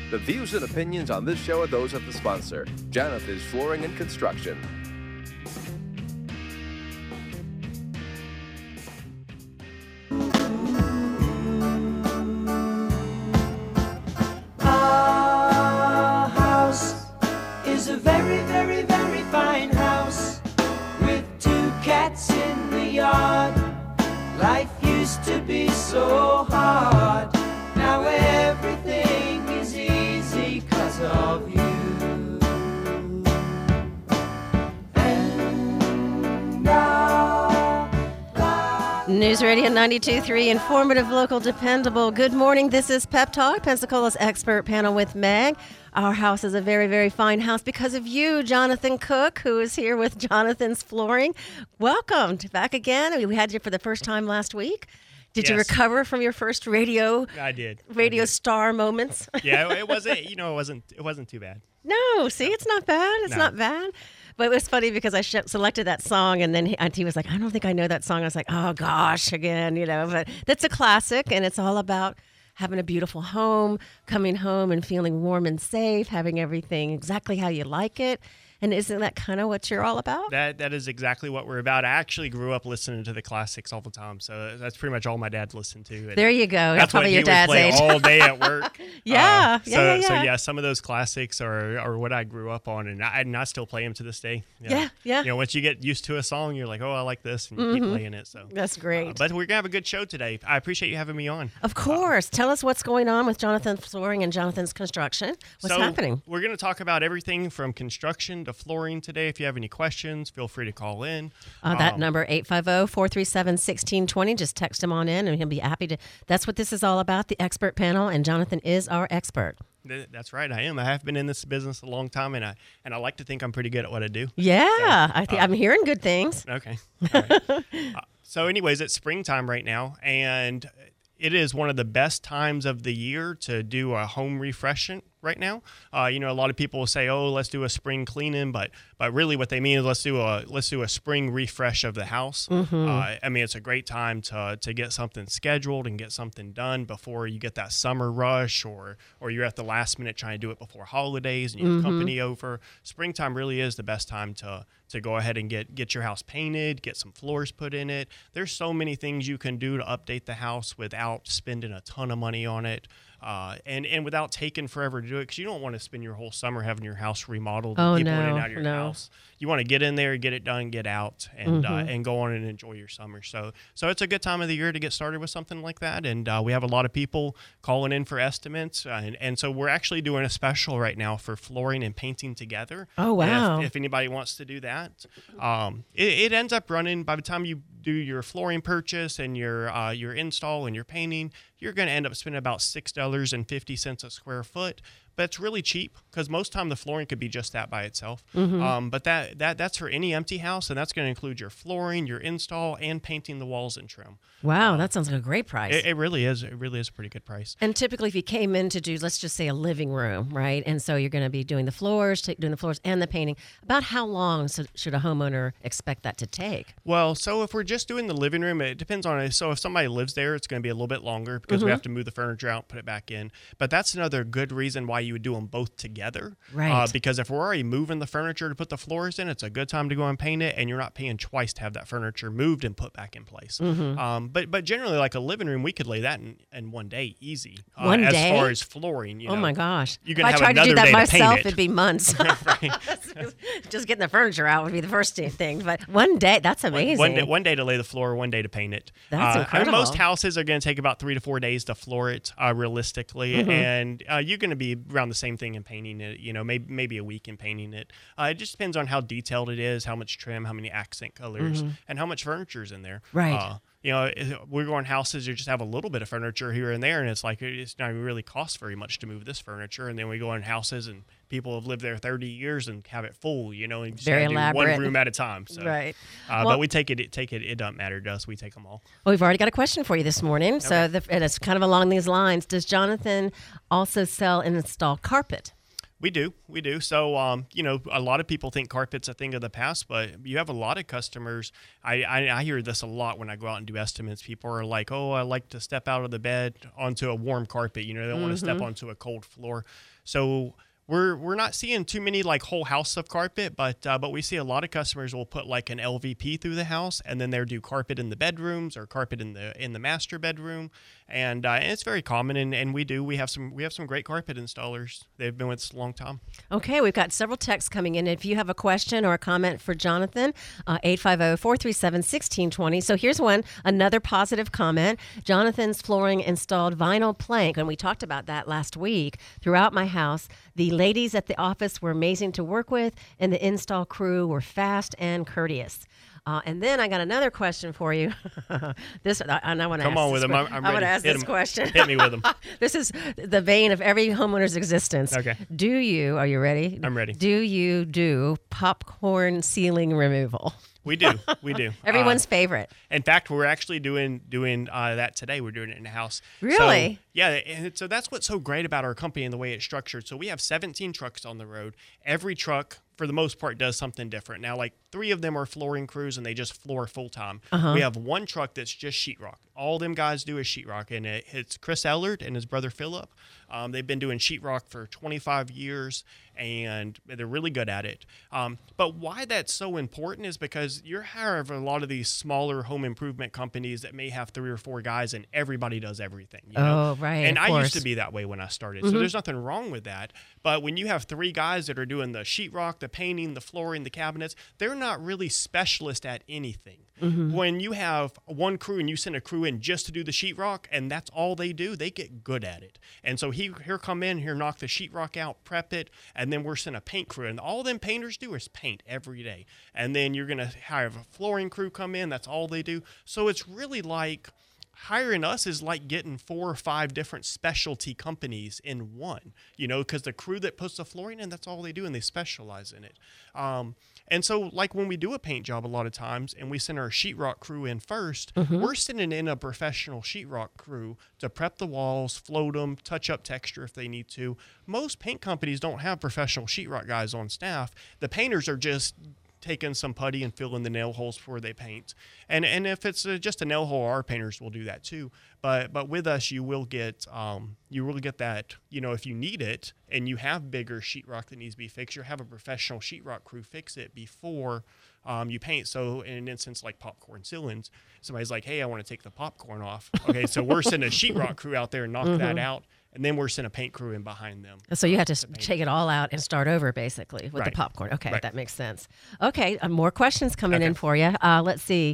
The views and opinions on this show are those of the sponsor, Jonathan's Flooring and Construction. Our house is a very, very, very fine house with 2 cats in the yard. Life used to be so hard. Now everything is easy 'cause of you. And News Radio 92.3, informative, local, dependable. Good morning. This is Pep Talk, Pensacola's expert panel with Meg. Our house is a very, very fine house because of you, Jonathan Cook, who is here with Jonathan's Flooring. Welcome back again. We had you for the first time last week. Did you recover from your first radio? I did. Star moments? Yeah, it wasn't too bad. No, see, it's not bad. It's not bad. But it was funny because I selected that song, and then he was like, I don't think I know that song. I was like, oh, gosh, again, But that's a classic, and it's all about having a beautiful home, coming home and feeling warm and safe, having everything exactly how you like it. And isn't that kind of what you're all about? That is exactly what we're about. I actually grew up listening to the classics all the time, so that's pretty much all my dad listened to. And there you go. That's probably what your he dad's would play age. all day at work. Yeah. So some of those classics are what I grew up on, and I still play them to this day. Yeah. Once you get used to a song, you're like, oh, I like this, and you keep playing it. So that's great. But we're gonna have a good show today. I appreciate you having me on. Of course. Tell us what's going on with Jonathan's Flooring and Jonathan's Construction. What's happening? We're going to talk about everything from construction to flooring today. If you have any questions, feel free to call in. That number, 850-437-1620. Just text him on in, and he'll be happy to. That's what this is all about, the expert panel, and Jonathan is our expert. That's right, I am. I have been in this business a long time, and I like to think I'm pretty good at what I do. Yeah, I'm hearing good things. Okay. All right. So anyways, it's springtime right now, and it is one of the best times of the year to do a home refreshment right now. A lot of people will say, oh, let's do a spring cleaning, but really what they mean is let's do a spring refresh of the house. It's a great time to get something scheduled and get something done before you get that summer rush, or you're at the last minute trying to do it before holidays and you have company over. Springtime really is the best time to go ahead and get your house painted, get some floors put in it. There's so many things you can do to update the house without spending a ton of money on it. And without taking forever to do it, because you don't want to spend your whole summer having your house remodeled and people in and out of your house. You want to get in there, get it done, get out, and go on and enjoy your summer. So it's a good time of the year to get started with something like that. And we have a lot of people calling in for estimates, and so we're actually doing a special right now for flooring and painting together. Oh wow! If anybody wants to do that, it ends up running by the time you do your flooring purchase and your install and your painting, you're going to end up spending about $6.50 a square foot. But it's really cheap because most time the flooring could be just that by itself. But that's for any empty house, and that's going to include your flooring, your install, and painting the walls and trim. Wow, that sounds like a great price. It really is. It really is a pretty good price. And typically, if you came in to do, let's just say, a living room, right? And so you're going to be doing the floors, and the painting. About how long should a homeowner expect that to take? Well, so if we're just doing the living room, it depends on it. So if somebody lives there, it's going to be a little bit longer because we have to move the furniture out, put it back in. But that's another good reason why you would do them both together. Right. Because if we're already moving the furniture to put the floors in, it's a good time to go and paint it, and you're not paying twice to have that furniture moved and put back in place. But generally, like a living room, we could lay that in one day, easy. One day? As far as flooring, Oh my gosh! You're gonna if have I tried to do another that day myself, to paint it. it'd be months. Just getting the furniture out would be the first thing. But one day—that's amazing. One day to lay the floor, one day to paint it. That's incredible. Most houses are going to take about 3 to 4 days to floor it, realistically, and you're going to be around the same thing in painting it. Maybe a week in painting it. It just depends on how detailed it is, how much trim, how many accent colors, and how much furniture's in there. Right. We're going houses you just have a little bit of furniture here and there, and it's like it's not really cost very much to move this furniture. And then we go in houses and people have lived there 30 years and have it full, and just very do elaborate. one room at a time. So, right. But we take it. It doesn't matter to us. We take them all. Well, we've already got a question for you this morning. Okay. So and it's kind of along these lines. Does Jonathan also sell and install carpet? We do. So, a lot of people think carpet's a thing of the past, but you have a lot of customers. I hear this a lot when I go out and do estimates. People are like, oh, I like to step out of the bed onto a warm carpet. They don't want to step onto a cold floor. So we're not seeing too many like whole house of carpet, but we see a lot of customers will put like an LVP through the house, and then they'll do carpet in the bedrooms or carpet in the master bedroom, and it's very common. And we have some great carpet installers. They've been with us a long time. Okay, we've got several texts coming in. If you have a question or a comment for Jonathan, 850-437-1620. So here's another positive comment. Jonathan's flooring installed vinyl plank, and we talked about that last week, throughout my house. The ladies at the office were amazing to work with, and the install crew were fast and courteous. And then I got another question for you. I want to come on with them. I'm ready. I want to ask this question. Hit me with them. This is the vein of every homeowner's existence. Okay. Are you ready? I'm ready. Do you do popcorn ceiling removal? We do. Everyone's favorite. In fact, we're actually doing that today. We're doing it in the house. Really? So, yeah. And so that's what's so great about our company and the way it's structured. So we have 17 trucks on the road. Every truck, for the most part, does something different. Now, like 3 of them are flooring crews, and they just floor full time. We have 1 truck that's just sheetrock. All them guys do is sheetrock, and it's Chris Ellard and his brother Philip. They've been doing sheetrock for 25 years, and they're really good at it. But why that's so important is because you're hiring a lot of these smaller home improvement companies that may have 3 or 4 guys, and everybody does everything. Oh, right. And I used to be that way when I started, so there's nothing wrong with that. But when you have 3 guys that are doing the sheetrock, the painting, the flooring, the cabinets, they're not really specialists at anything. When you have 1 crew and you send a crew in just to do the sheetrock, and that's all they do, they get good at it. And so here come in, here knock the sheetrock out, prep it, and then we're sending a paint crew. And all them painters do is paint every day. And then you're going to have a flooring crew come in, that's all they do. So it's really like hiring us is like getting 4 or 5 different specialty companies in one, because the crew that puts the flooring in, that's all they do, and they specialize in it. And so, like when we do a paint job a lot of times and we send our sheetrock crew in first, we're sending in a professional sheetrock crew to prep the walls, float them, touch up texture if they need to. Most paint companies don't have professional sheetrock guys on staff. The painters are just taking some putty and filling the nail holes before they paint. And if it's just a nail hole, our painters will do that too. But with us, you will get that, if you need it and you have bigger sheetrock that needs to be fixed, you have a professional sheetrock crew fix it before you paint. So in an instance like popcorn ceilings, somebody's like, hey, I want to take the popcorn off. Okay, so we're sending a sheetrock crew out there and knock that out. And then we're sending a paint crew in behind them. So you have to take it all out and start over, basically, with the popcorn. Okay, that makes sense. Okay, more questions coming in for you. Let's see.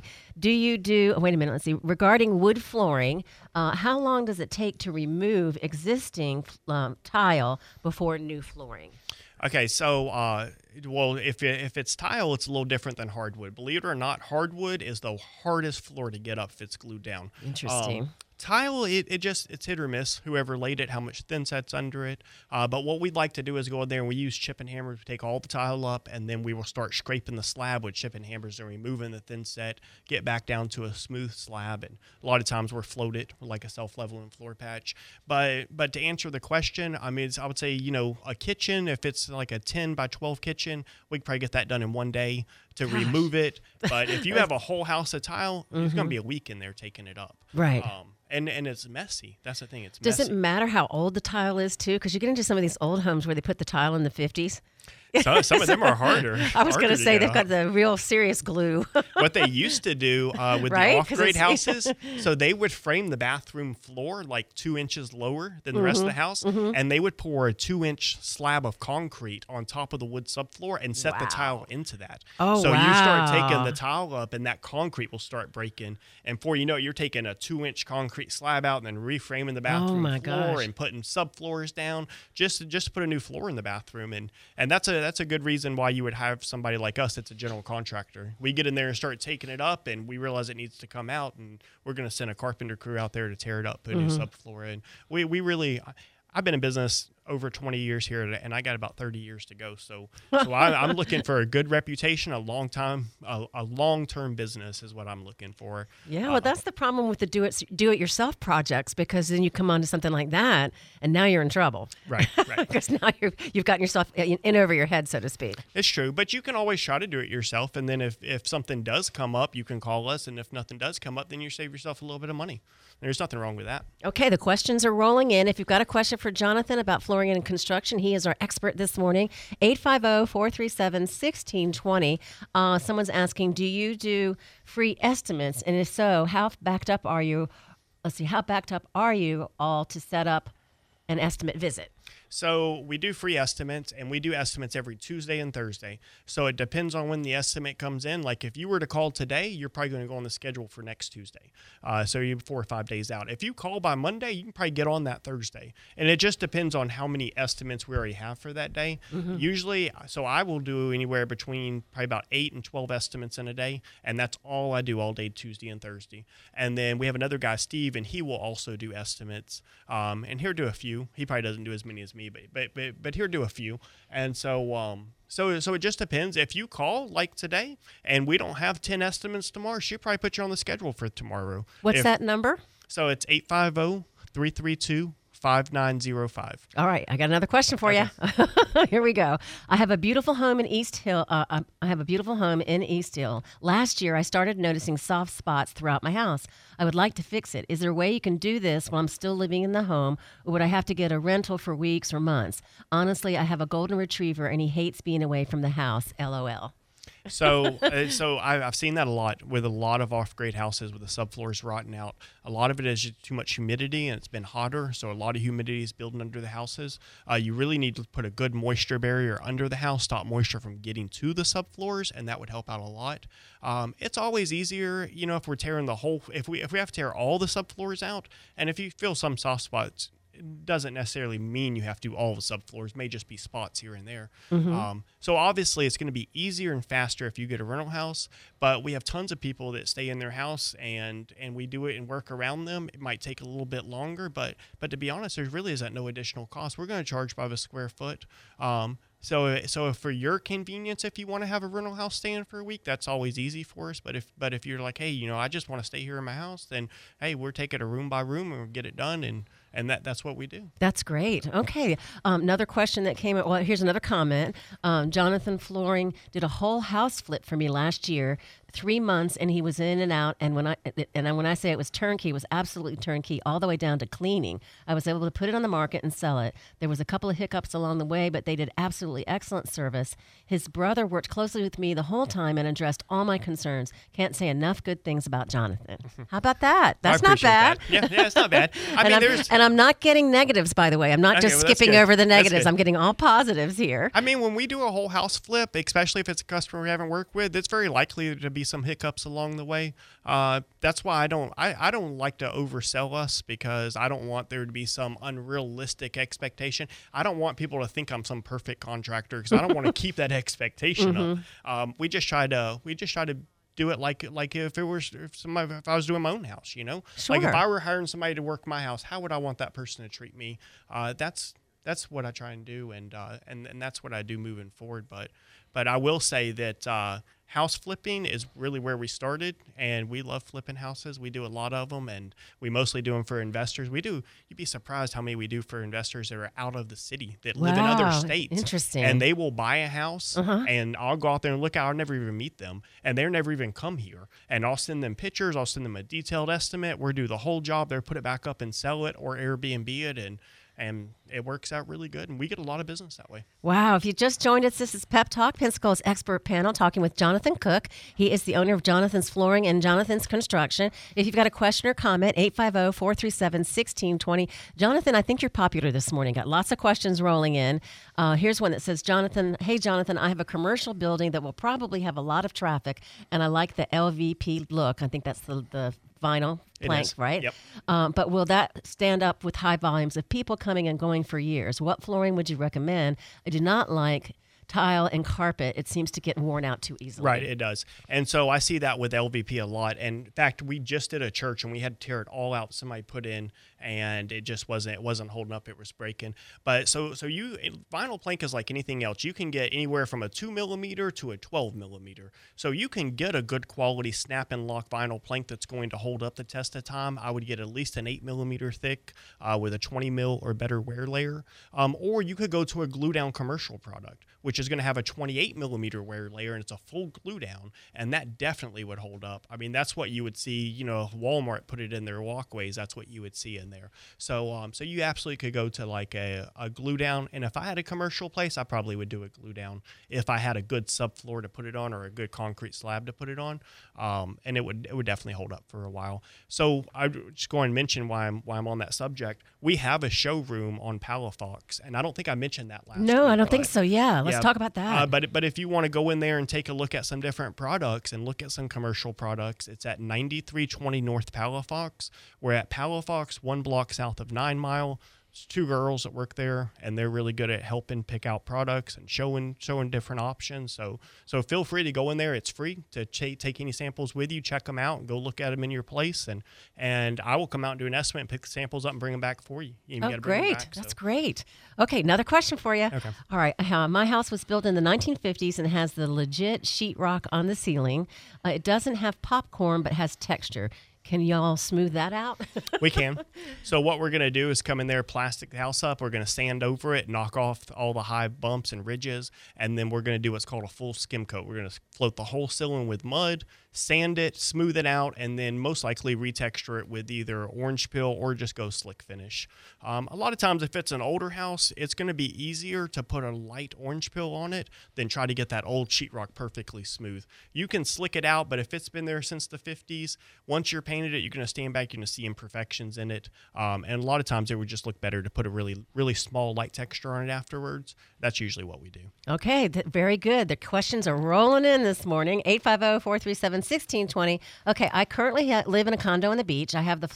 Wait a minute, let's see. Regarding wood flooring, how long does it take to remove existing tile before new flooring? Okay, so, if it's tile, it's a little different than hardwood. Believe it or not, hardwood is the hardest floor to get up if it's glued down. Interesting. Tile, it's hit or miss, whoever laid it, how much thin set's under it. But what we'd like to do is go in there and we use chipping hammers to take all the tile up, and then we will start scraping the slab with chipping hammers and removing the thin set, get back down to a smooth slab. And a lot of times we're floated like a self-leveling floor patch. But to answer the question, I would say, a kitchen, if it's like a 10 by 12 kitchen, we could probably get that done in 1 day to remove it. But if you have a whole house of tile, it's going to be a week in there taking it up. Right. And it's messy. That's the thing. It's messy. Does it matter how old the tile is, too? Because you get into some of these old homes where they put the tile in the 50s. Some of them are harder. I was going to say they've got the real serious glue. What they used to do with the off-grade houses, so they would frame the bathroom floor like 2 inches lower than the rest of the house, and they would pour a 2-inch slab of concrete on top of the wood subfloor and set the tile into that. Oh, so you start taking the tile up, and that concrete will start breaking. And before you know it, you're taking a 2-inch concrete slab out and then reframing the bathroom floor and putting subfloors down just to put a new floor in the bathroom. And that's a good reason why you would have somebody like us that's a general contractor. We get in there and start taking it up, and we realize it needs to come out, and we're going to send a carpenter crew out there to tear it up, put a new subfloor in. We really, I've been in business over 20 years here, and I got about 30 years to go. So I'm looking for a good reputation, a long-term business is what I'm looking for. Yeah, well, that's the problem with the do-it-yourself projects, because then you come onto something like that, and now you're in trouble. Right. Because now you've gotten yourself in over your head, so to speak. It's true, but you can always try to do it yourself, and then if something does come up, you can call us, and if nothing does come up, then you save yourself a little bit of money. There's nothing wrong with that. Okay, the questions are rolling in. If you've got a question for Jonathan about flooring and construction, he is our expert this morning. 850-437-1620. Someone's asking, do you do free estimates? And if so, how backed up are you? How backed up are you all to set up an estimate visit? So we do free estimates, and we do estimates every Tuesday and Thursday. So it depends on when the estimate comes in. Like if you were to call today, you're probably going to go on the schedule for next Tuesday. So you're 4 or 5 days out. If you call by Monday, you can probably get on that Thursday. And it just depends on how many estimates we already have for that day. Mm-hmm. Usually, so I will do anywhere between probably about 8 and 12 estimates in a day. And that's all I do all day, Tuesday and Thursday. And then we have another guy, Steve, and he will also do estimates. And he'll do a few. He probably doesn't do as many as me, but he'll do a few. And so so it just depends. If you call like today and we don't have 10 estimates tomorrow, she'll probably put you on the schedule for tomorrow. What's that number? So it's 850-332-5905. All right, I got another question for you. Here we go. I have a beautiful home in East Hill. Last year, I started noticing soft spots throughout my house. I would like to fix it. Is there a way you can do this while I'm still living in the home, or would I have to get a rental for weeks or months? Honestly, I have a golden retriever, and he hates being away from the house. LOL. So I've seen that a lot with a lot of off-grade houses with the subfloors rotting out. A lot of it is just too much humidity, and it's been hotter, so a lot of humidity is building under the houses. You really need to put a good moisture barrier under the house, stop moisture from getting to the subfloors, and that would help out a lot. It's always easier, if we're tearing the whole, if we have to tear all the subfloors out, and if you feel some soft spots, it doesn't necessarily mean you have to do all the subfloors. It may just be spots here and there. Mm-hmm. So obviously it's going to be easier and faster if you get a rental house, but we have tons of people that stay in their house and we do it and work around them. It might take a little bit longer, but to be honest, there really isn't no additional cost. We're going to charge by the square foot. So for your convenience, if you want to have a rental house staying for a week, that's always easy for us. But if you're like, hey, I just want to stay here in my house, then hey, we're taking it room by room and we'll get it done, and that's what we do. That's great. Okay, another question that came up. Well, here's another comment. Jonathan Flooring did a whole house flip for me last year. 3 months, and he was in and out. And when I say it was turnkey, it was absolutely turnkey, all the way down to cleaning. I was able to put it on the market and sell it. There was a couple of hiccups along the way, but they did absolutely excellent service. His brother worked closely with me the whole time and addressed all my concerns. Can't say enough good things about Jonathan. How about that? That's not bad. That. Yeah, it's not bad. And I'm not getting negatives, by the way. I'm not just skipping over the negatives. I'm getting all positives here. I mean, when we do a whole house flip, especially if it's a customer we haven't worked with, it's very likely to be some hiccups along the way. That's why I don't like to oversell us, because I don't want there to be some unrealistic expectation. I don't want people to think I'm some perfect contractor, because I don't want to keep that expectation up. We just try to do it like if I was doing my own house, Sure. Like if I were hiring somebody to work my house, how would I want that person to treat me? That's what I try and do, and that's what I do moving forward. But I will say that house flipping is really where we started, and we love flipping houses. We do a lot of them, and we mostly do them for investors. You'd be surprised how many we do for investors that are out of the city, that live in other states. Interesting. And they will buy a house, and I'll go out there and look. I'll never even meet them, and they're never even come here. And I'll send them pictures. I'll send them a detailed estimate. We'll do the whole job there, put it back up and sell it, or Airbnb it, and it works out really good, and we get a lot of business that way. Wow. If you just joined us, this is Pep Talk, Pensacola's expert panel, talking with Jonathan Cook. He is the owner of Jonathan's Flooring and Jonathan's Construction. If you've got a question or comment, 850-437-1620. Jonathan, I think you're popular this morning. Got lots of questions rolling in. Here's one that says, Hey, Jonathan, I have a commercial building that will probably have a lot of traffic, and I like the LVP look. I think that's the vinyl plank, right? Yep. But will that stand up with high volumes of people coming and going for years? What flooring would you recommend? I do not like tile and carpet, it seems to get worn out too easily. Right, it does. And so I see that with LVP a lot. And in fact, we just did a church and we had to tear it all out. Somebody put in, and it just wasn't holding up. It was breaking. But so vinyl plank is like anything else. You can get anywhere from a 2 millimeter to a 12 millimeter. So you can get a good quality snap and lock vinyl plank that's going to hold up the test of time. I would get at least an 8 millimeter thick with a 20 mil or better wear layer. Or you could go to a glue down commercial product, which is going to have a 28 millimeter wear layer, and it's a full glue down, and that definitely would hold up. I mean, that's what you would see, if Walmart put it in their walkways, that's what you would see in there. So so you absolutely could go to like a glue down, and if I had a commercial place, I probably would do a glue down if I had a good subfloor to put it on or a good concrete slab to put it on, and it would definitely hold up for a while. So I just go and mention why I'm on that subject. We have a showroom on Palafox, and I don't think I mentioned that last week. No, I don't think so. Yeah, let's talk about that. But if you want to go in there and take a look at some different products and look at some commercial products, it's at 9320 North Palafox. We're at Palafox, 1 block south of 9 Mile. It's 2 girls that work there, and they're really good at helping pick out products and showing different options. So feel free to go in there. It's free to take any samples with you, check them out, and go look at them in your place. And I will come out and do an estimate and pick the samples up and bring them back for you. Great. That's great. Okay, another question for you. Okay. All right. My house was built in the 1950s and has the legit sheetrock on the ceiling. It doesn't have popcorn, but has texture. Can y'all smooth that out? We can. So what we're going to do is come in there, plastic the house up. We're going to sand over it, knock off all the high bumps and ridges, and then we're going to do what's called a full skim coat. We're going to float the whole ceiling with mud, sand it, smooth it out, and then most likely retexture it with either orange peel or just go slick finish. A lot of times if it's an older house, it's going to be easier to put a light orange peel on it than try to get that old sheetrock perfectly smooth. You can slick it out, but if it's been there since the 50s, once you're painted it, you're going to stand back, you're going to see imperfections in it. And a lot of times it would just look better to put a really, really small light texture on it afterwards. That's usually what we do. Okay, very good. The questions are rolling in this morning. 850-437-1620. Okay, I currently live in a condo on the beach. I have the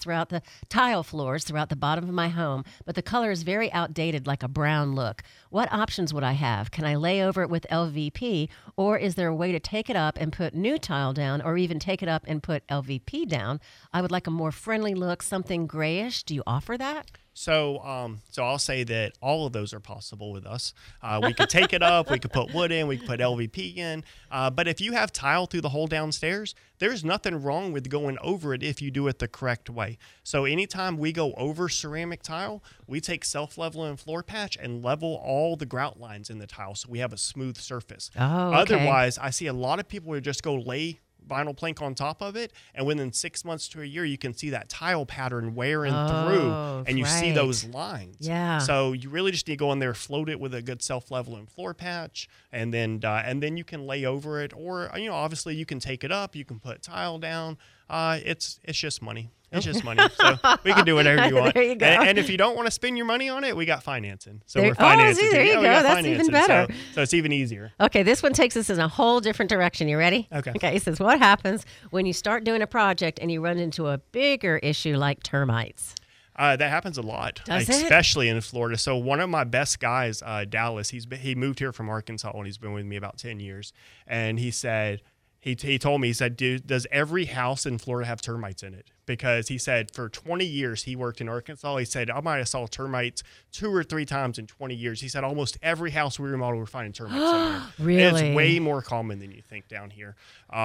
tile floors throughout the bottom of my home, but the color is very outdated, like a brown look. What options would I have? Can I lay over it with LVP, or is there a way to take it up and put new tile down, or even take it up and put LVP down? I would like a more friendly look, something grayish. Do you offer that? So I'll say that all of those are possible with us. We could take it up, we could put wood in, we could put LVP in. But if you have tile through the whole downstairs, there's nothing wrong with going over it if you do it the correct way. So anytime we go over ceramic tile, we take self-level and floor patch and level all the grout lines in the tile so we have a smooth surface. Oh, okay. Otherwise, I see a lot of people who just go lay vinyl plank on top of it, and within 6 months to a year you can see that tile pattern wearing through, and you see those lines. Yeah. So you really just need to go in there, float it with a good self-level and floor patch, and then you can lay over it, or obviously you can take it up, you can put tile down. It's just money. It's just money. So we can do whatever you want. There you go. And if you don't want to spend your money on it, we got financing. So we're financing. There you go. That's even better. So it's even easier. Okay, this one takes us in a whole different direction. You ready? Okay. Okay, it says, what happens when you start doing a project and you run into a bigger issue like termites? That happens a lot, especially in Florida. So one of my best guys, Dallas, he moved here from Arkansas, and he's been with me about 10 years. And he said, he told me, he said, dude, does every house in Florida have termites in it? Because he said for 20 years he worked in Arkansas. He said, I might have saw termites 2 or 3 times in 20 years. He said almost every house we remodel, we're finding termites in there. Really? It's way more common than you think down here.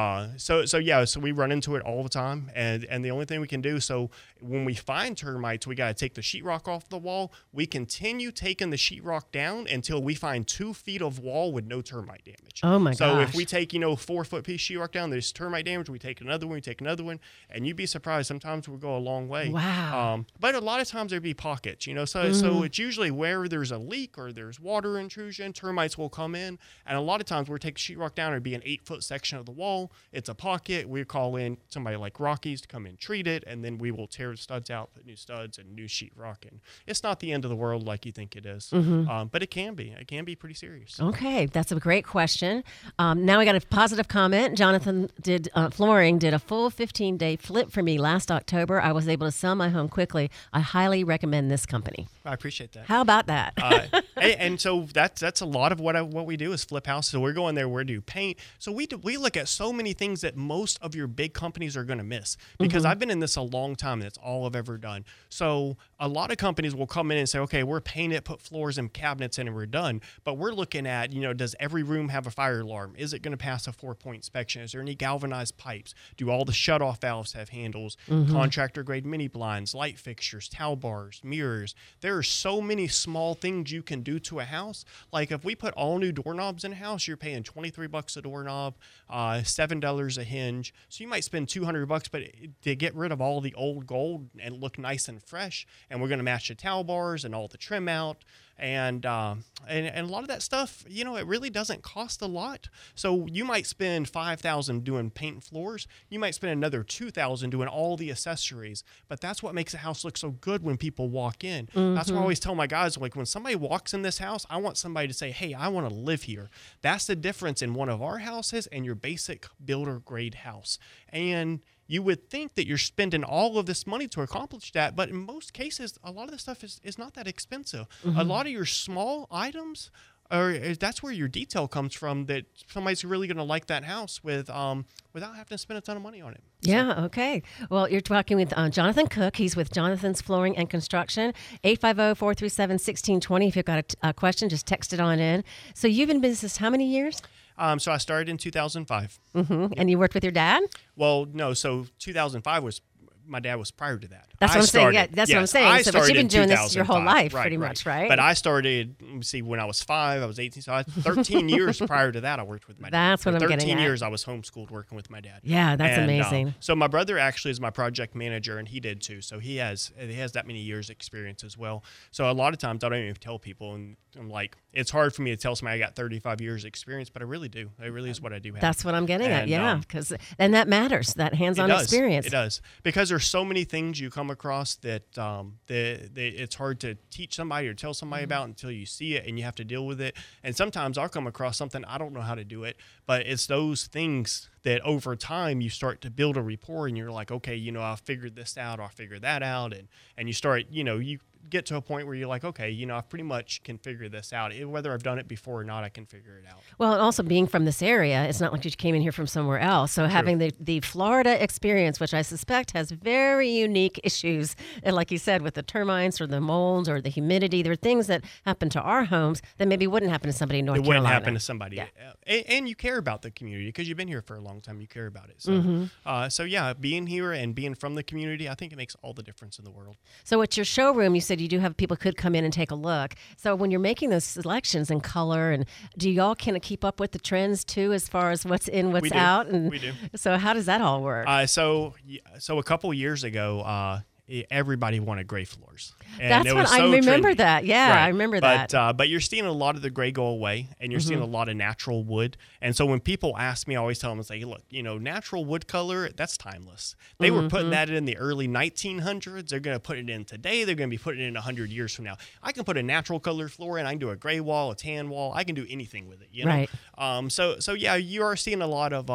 So we run into it all the time. And the only thing we can do, so when we find termites, we got to take the sheetrock off the wall. We continue taking the sheetrock down until we find 2 feet of wall with no termite damage. Oh my gosh. So if we take, 4-foot piece sheetrock down, there's termite damage. We take another one, and you'd be surprised. Sometimes we'll go a long way. Wow. But a lot of times there'd be pockets, so it's usually where there's a leak or there's water intrusion, termites will come in. And a lot of times we're taking sheetrock down, it'd be an 8-foot section of the wall. It's a pocket. We call in somebody like Rockies to come in, treat it, and then we will tear the studs out, put new studs and new sheetrock. And it's not the end of the world like you think it is. But it can be. It can be pretty serious. Okay, that's a great question. Now we got a positive comment. Jonathan Flooring did a full 15-day flip for me last last October. I was able to sell my home quickly. I highly recommend this company. I appreciate that. How about that? And so that's a lot of what we do is flip houses. So we're going there. We do paint. So we look at so many things that most of your big companies are going to miss, because I've been in this a long time. That's all I've ever done. So a lot of companies will come in and say, okay, we're paint it, put floors and cabinets in, and we're done. But we're looking at, does every room have a fire alarm? Is it going to pass a 4-point inspection? Is there any galvanized pipes? Do all the shutoff valves have handles? Contractor grade mini blinds, light fixtures, towel bars, mirrors. There are so many small things you can do to a house. Like if we put all new doorknobs in a house, you're paying $23 a doorknob, $7 a hinge. So you might spend $200, but to get rid of all the old gold and look nice and fresh, and we're going to match the towel bars and all the trim out. And a lot of that stuff, it really doesn't cost a lot. So you might spend $5,000 doing paint and floors. You might spend another $2,000 doing all the accessories. But that's what makes a house look so good when people walk in. That's why I always tell my guys, like, when somebody walks in this house, I want somebody to say, hey, I want to live here. That's the difference in one of our houses and your basic builder grade house. And you would think that you're spending all of this money to accomplish that, but in most cases, a lot of this stuff is not that expensive. A lot of your small items, that's where your detail comes from, that somebody's really going to like that house with without having to spend a ton of money on it. Yeah, okay. Well, you're talking with Jonathan Cook. He's with Jonathan's Flooring and Construction, 850-437-1620. If you've got a question, just text it on in. So you've been in business how many years? So I started in 2005. And you worked with your dad? Well, no. So 2005 was, my dad was prior to that. That's what I'm saying. Yeah, that's what I'm saying. So, but you've been doing this your whole life, pretty much, right? But I started, when I was 5, I was 18. So 13 years prior to that, I worked with my dad. That's what I'm getting at. 13 years I was homeschooled working with my dad. Yeah, that's amazing. So my brother actually is my project manager, and he did too. So he has that many years experience as well. So a lot of times I don't even tell people, and I'm like, it's hard for me to tell somebody I got 35 years experience, but I really do. It really is what I do have. That's what I'm getting at, yeah. Because and that matters, that hands-on experience. It does. Because there's so many things you come across that it's hard to teach somebody or tell somebody about until you see it and you have to deal with it. And sometimes I'll come across something, I don't know how to do it, but it's those things that over time you start to build a rapport, and you're like, okay, I figured this out, or I figured that out. And you start, you get to a point where you're like, okay, I pretty much can figure this out. Whether I've done it before or not, I can figure it out. Well, and also being from this area, it's not like you came in here from somewhere else. So having the Florida experience, which I suspect has very unique issues, and like you said, with the termites or the molds or the humidity, there are things that happen to our homes that maybe wouldn't happen to somebody in North Carolina. It wouldn't happen to somebody. Yeah. And you care about the community because you've been here for a long time. You care about it. So, so yeah, being here and being from the community, I think it makes all the difference in the world. So at your showroom, you said you do have people could come in and take a look. So when you're making those selections in color, and do y'all kind of keep up with the trends too, as far as what's in, what's out? And we do. So how does that all work? So a couple years ago, everybody wanted gray floors. And that's what I remember. That, yeah, right. I remember that. But you're seeing a lot of the gray go away, and you're seeing a lot of natural wood. And so when people ask me, I always tell them, "Say, look, natural wood color, that's timeless. They were putting that in the early 1900s. They're going to put it in today. They're going to be putting it in 100 years from now. I can put a natural color floor in. I can do a gray wall, a tan wall. I can do anything with it. Right. So yeah, you are seeing a lot of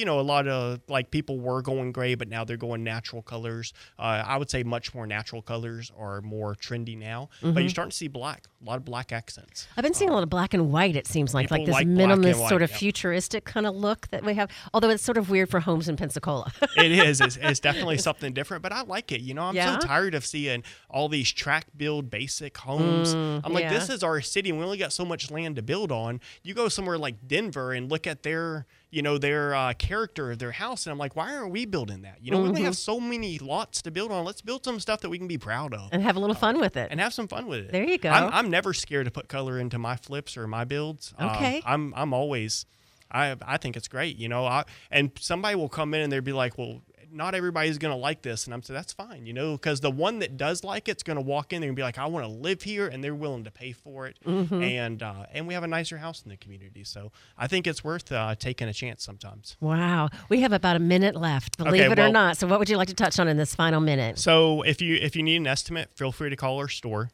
like people were going gray, but now they're going natural colors. I would say much more natural colors are more trendy now, but you're starting to see black, a lot of black accents. I've been seeing a lot of black and white, it seems like this minimalist sort of futuristic kind of look that we have, although it's sort of weird for homes in Pensacola. It is. It's definitely something different, but I like it. I'm so tired of seeing all these track build basic homes. I'm like, this is our city, and we only got so much land to build on. You go somewhere like Denver and look at their character of their house, and I'm like, why aren't we building that? We only have so many lots to build on. Let's build some stuff that we can be proud of and have a little fun with it. And have some fun with it. There you go. I'm never scared to put color into my flips or my builds. Okay. I'm always, I think it's great. And somebody will come in and they'll be like, well, not everybody's going to like this. And I'm saying, that's fine, because the one that does like it's going to walk in there and be like, I want to live here, and they're willing to pay for it. And we have a nicer house in the community. So I think it's worth taking a chance sometimes. Wow. We have about a minute left, believe it or not. So what would you like to touch on in this final minute? So if you need an estimate, feel free to call our store,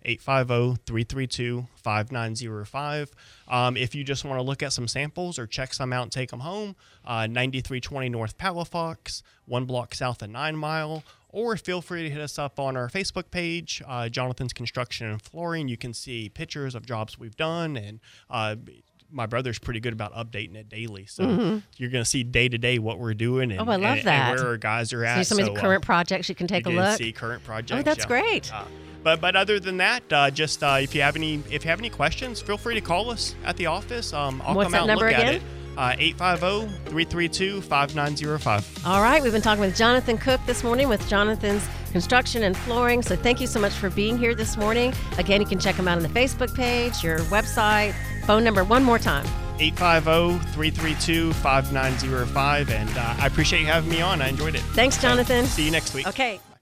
850-332-5905. If you just want to look at some samples or check some out and take them home, 9320 North Palafox, 1 block south of 9 Mile, or feel free to hit us up on our Facebook page, Jonathan's Construction and Flooring. You can see pictures of jobs we've done, and my brother's pretty good about updating it daily. So you're going to see day to day what we're doing and, I love that. and where our guys are at. So some of the current projects you can take a look. See current projects. Oh, that's great. But other than that, if you have any questions, feel free to call us at the office. I'll What's come out that and number look again? at it. 850-332-5905. All right, we've been talking with Jonathan Cook this morning with Jonathan's Construction and Flooring. So thank you so much for being here this morning. Again, you can check him out on the Facebook page, your website, phone number one more time. 850-332-5905. And I appreciate you having me on. I enjoyed it. Thanks, Jonathan. See you next week. Okay.